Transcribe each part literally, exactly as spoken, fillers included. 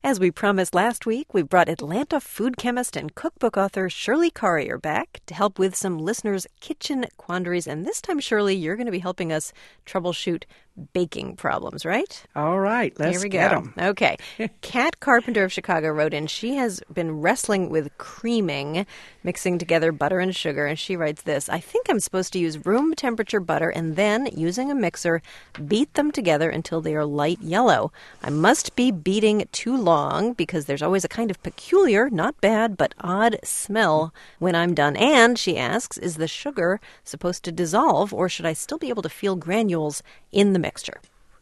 As we promised last week, we brought Atlanta food chemist and cookbook author Shirley Carrier back to help with some listeners' kitchen quandaries. And this time, Shirley, you're going to be helping us troubleshoot baking problems, right? All right, let's Here we get go. them. Okay. Kat Carpenter of Chicago wrote in. She has been wrestling with creaming, mixing together butter and sugar, and she writes this: I think I'm supposed to use room temperature butter and then, using a mixer, beat them together until they are light yellow. I must be beating too long because there's always a kind of peculiar, not bad, but odd smell when I'm done. And, she asks, is the sugar supposed to dissolve, or should I still be able to feel granules in the mixture?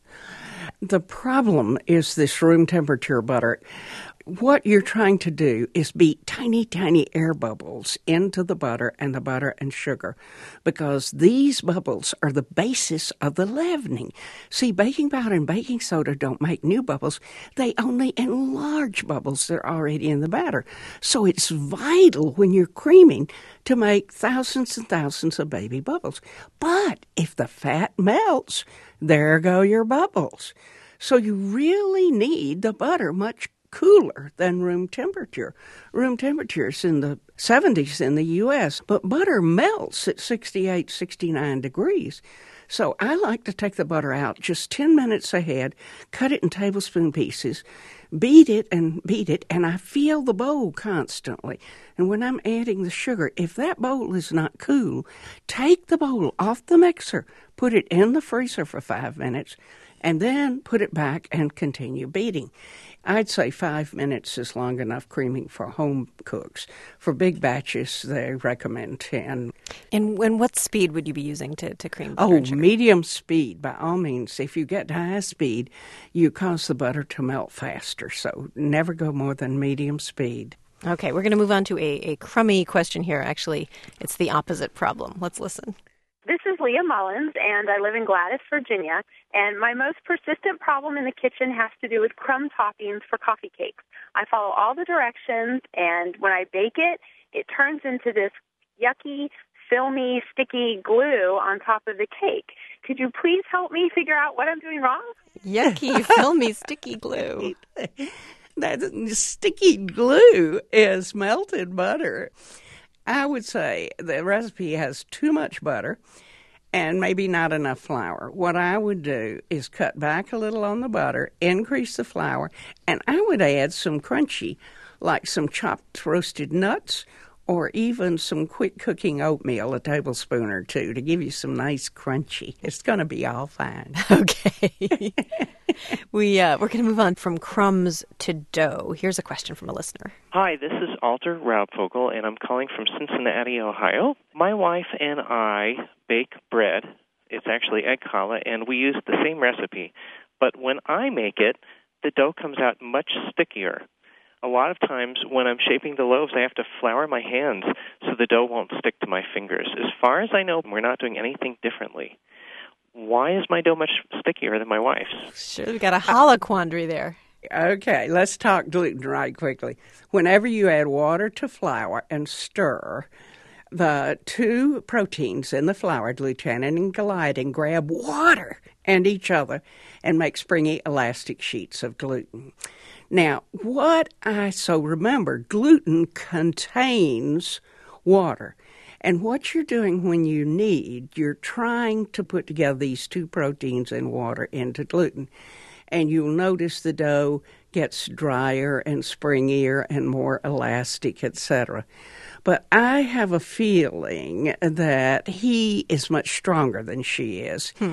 The problem is this room temperature butter. What you're trying to do is beat tiny, tiny air bubbles into the butter and the butter and sugar, because these bubbles are the basis of the leavening. See, baking powder and baking soda don't make new bubbles. They only enlarge bubbles that are already in the batter. So it's vital when you're creaming to make thousands and thousands of baby bubbles. But if the fat melts, there go your bubbles. So you really need the butter much cooler than room temperature. Room temperature is in the seventies in the U S, but butter melts at sixty-eight, sixty-nine degrees. So I like to take the butter out just ten minutes ahead, cut it in tablespoon pieces, beat it and beat it, and I feel the bowl constantly. And when I'm adding the sugar, if that bowl is not cool, take the bowl off the mixer, put it in the freezer for five minutes, and then put it back and continue beating. I'd say five minutes is long enough creaming for home cooks. For big batches, they recommend ten. And, and what speed would you be using to, to cream butter Oh, and sugar? Medium speed, by all means. If you get to high speed, you cause the butter to melt faster. So never go more than medium speed. Okay, we're going to move on to a, a crummy question here. Actually, it's the opposite problem. Let's listen. This is Leah Mullins, and I live in Gladys, Virginia, and my most persistent problem in the kitchen has to do with crumb toppings for coffee cakes. I follow all the directions, and when I bake it, it turns into this yucky, filmy, sticky glue on top of the cake. Could you please help me figure out what I'm doing wrong? Yucky, filmy, sticky glue. That sticky glue is melted butter. I would say the recipe has too much butter and maybe not enough flour. What I would do is cut back a little on the butter, increase the flour, and I would add some crunchy, like some chopped roasted nuts or even some quick cooking oatmeal, a tablespoon or two, to give you some nice crunchy. It's going to be all fine. Okay. we, uh, we're going to move on from crumbs to dough. Here's a question from a listener. Hi, this is Alter Raubvogel, and I'm calling from Cincinnati, Ohio. My wife and I bake bread. It's actually egg challah, and we use the same recipe. But when I make it, the dough comes out much stickier. A lot of times when I'm shaping the loaves, I have to flour my hands so the dough won't stick to my fingers. As far as I know, we're not doing anything differently. Why is my dough much stickier than my wife's? Sure, we've got a challah quandary there. Okay, let's talk gluten right quickly. Whenever you add water to flour and stir, the two proteins in the flour, glutenin and gliadin, grab water and each other and make springy elastic sheets of gluten. Now, what I so remember, gluten contains water. And what you're doing when you knead, you're trying to put together these two proteins and water into gluten. And you'll notice the dough gets drier and springier and more elastic, et cetera. But I have a feeling that he is much stronger than she is. Hmm.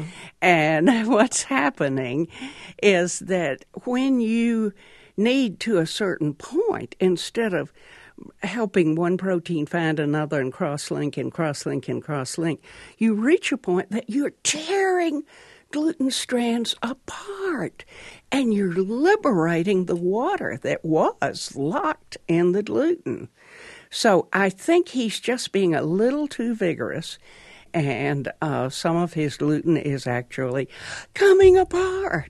And what's happening is that when you knead to a certain point, instead of helping one protein find another and cross-link and cross-link and cross-link, you reach a point that you're tearing gluten strands apart, and you're liberating the water that was locked in the gluten. So I think he's just being a little too vigorous, and uh, some of his gluten is actually coming apart.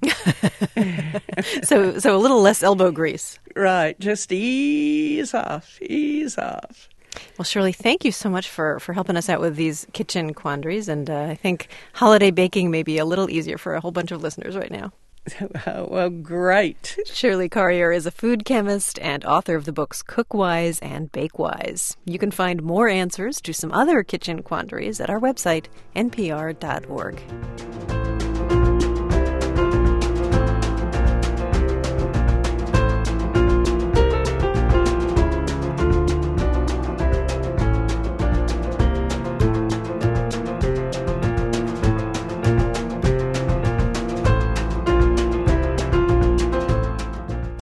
so, so a little less elbow grease. Right, just ease off, ease off. Well, Shirley, thank you so much for, for helping us out with these kitchen quandaries, and uh, I think holiday baking may be a little easier for a whole bunch of listeners right now. Well, great. Shirley Collier is a food chemist and author of the books Cookwise and Bakewise. You can find more answers to some other kitchen quandaries at our website, n p r dot org.